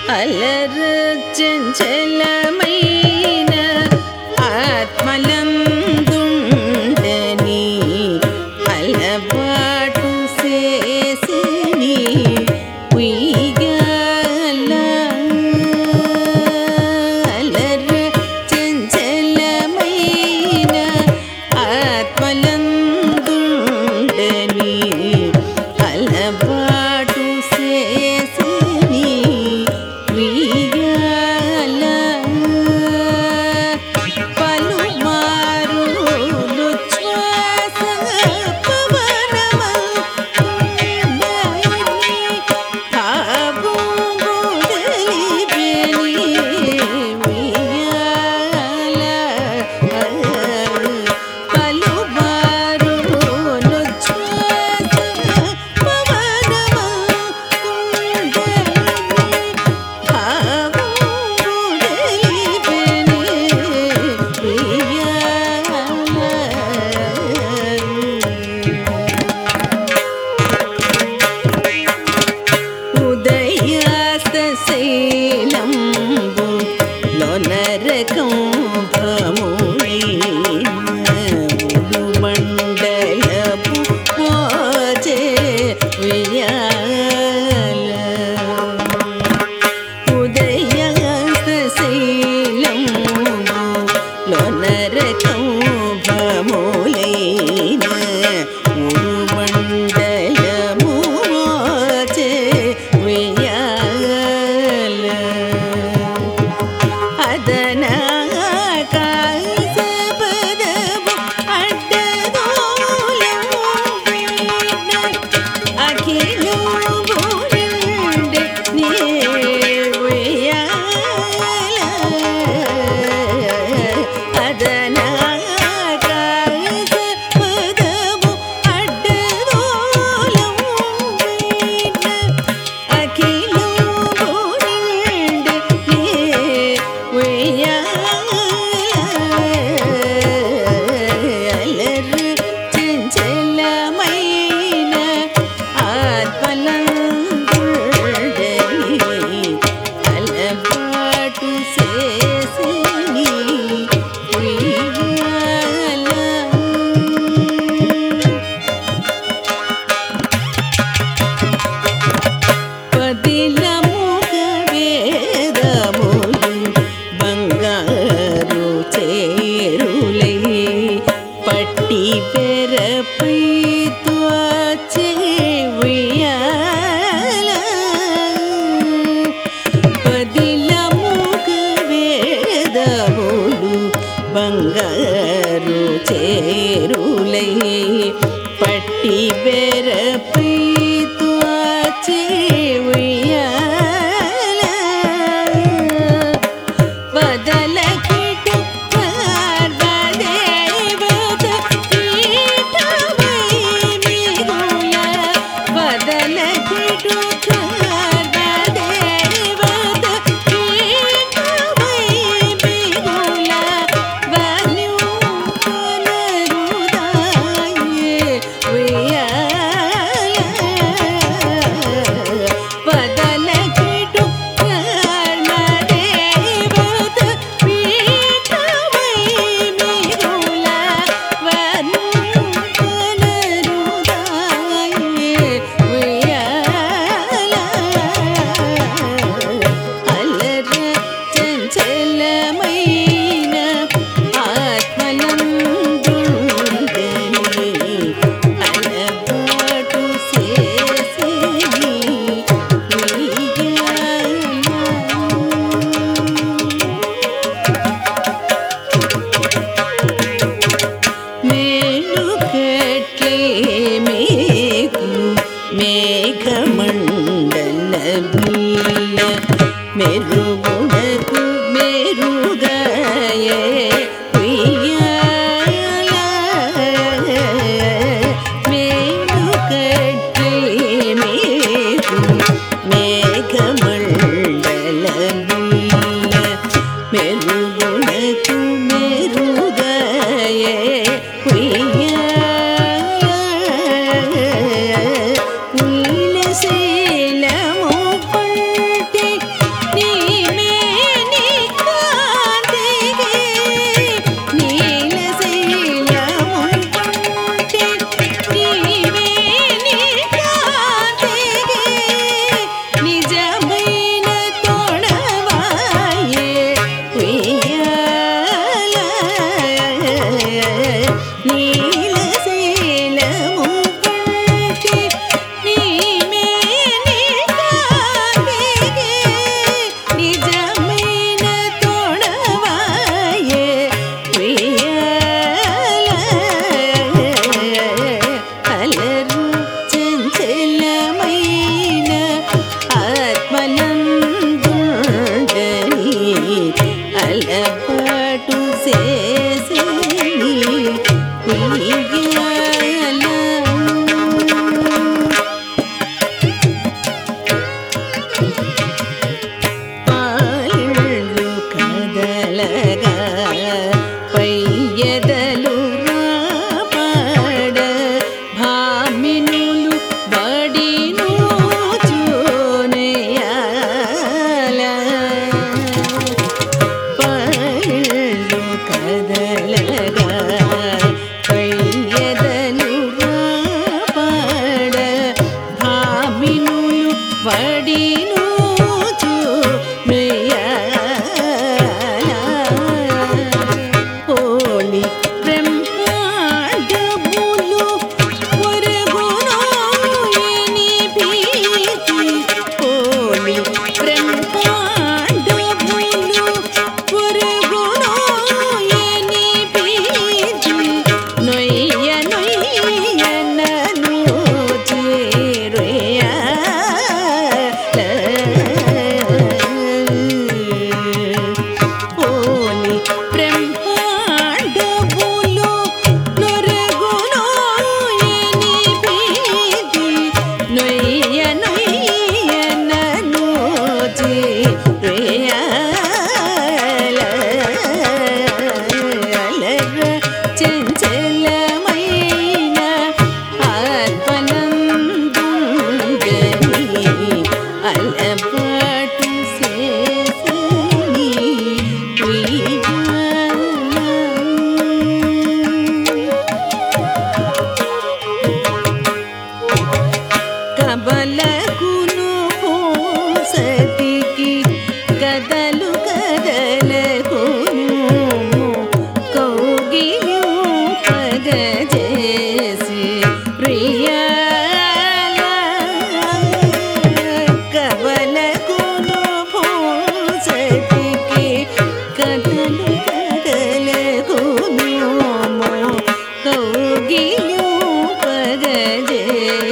అలర చంచలమైన ఆత్మలందుండని అలవాటు చేసిని ఉయ్యాల అలర చంచలమైన ఆత్మలందుండని అలవాటు చేసిని ఉయ్యాల పలుమారులు శ్వాస పవనమందుండని తావు మొదలిపెని ఉయ్యాల పలుమారులు శ్వాస ఉదయాస్తశైలంబు లోనరకం మండలపు పోచే ఉయ్యాల ఉదయాస్తశైలంబు లోనరకం భములైన మండలము పోచే ఉయ్యాల అదనాకాశపదము అడ్డగోళము వీణ అఖిలము నిండె నీ ఉయ్యాల అదనాకాశపదము అడ్డగోళము వీణ అఖిలము నిండె నీ అలర చంచలమైన ఆత్మలందుండని అలవాటు చేసిని ఉయ్యాల పదిలముగ వేదములు బంగారు చేరులై పట్టి పెరపై త్వచే ఉయ్యాల పదిలముగ వేదములు బంగారు చేరులై పట్టి పెరపై త్వచే ఉయ్యాల వదలకిటు పర్వదేవత పీఠమై మిగుల వదలకిటు పర్వదేవత పీఠమై మిగుల వన్యూ పునరుదాయే ఉయ్యాల వదలకిటు పర్వదేవత పీఠమై మిగుల వన్యూ పునరుదాయే ఉయ్యాల అలర చంచలమైన ఆత్మలందుండని అలవాటు చేసిని మేలుకట్లే మీకు మేఘమండల బిల్ల మెరుగునకు మెరుగాయే ఉయ్యాల మేలుకట్లే మీకు మేఘమండల బిల్ల మెరుగునకు మెరుగాయే ఉయ్యాల నీలశైలము అలరు చంచలమైన ఆత్మలందుండని అలపాటు చేసేని ఉయ్యాల పాళ్ళు కదలగా పయ్యదలు రాపాడ భామినులు బడిను చూనేయాల పాళ్ళు కదలగా పయ్యదలు రాపాడ భామినులు బడిను పోలి బ్రహ్మాండములు ఒరుగునో ఎని భీతి పోలి బ్రహ్మాండములు ఒరుగునో ఎని భీతి నొయ్య నొయ్య నను చేరుయా పోలి బ్రహ్మాండములు నొరుగునో ఎని భీతి నొయ్య నొయ్య నను చేరుయాల అలర చంచలమైన ఆత్మలందుండని అలపాటు చేసేని ఉయ్యాల కబలకును సతికి కదలు కదలకును కౌగిలు పగజేసి ప్రియాల కబలకును సతికి కదలు కదలకును కౌగిలు పగజేసి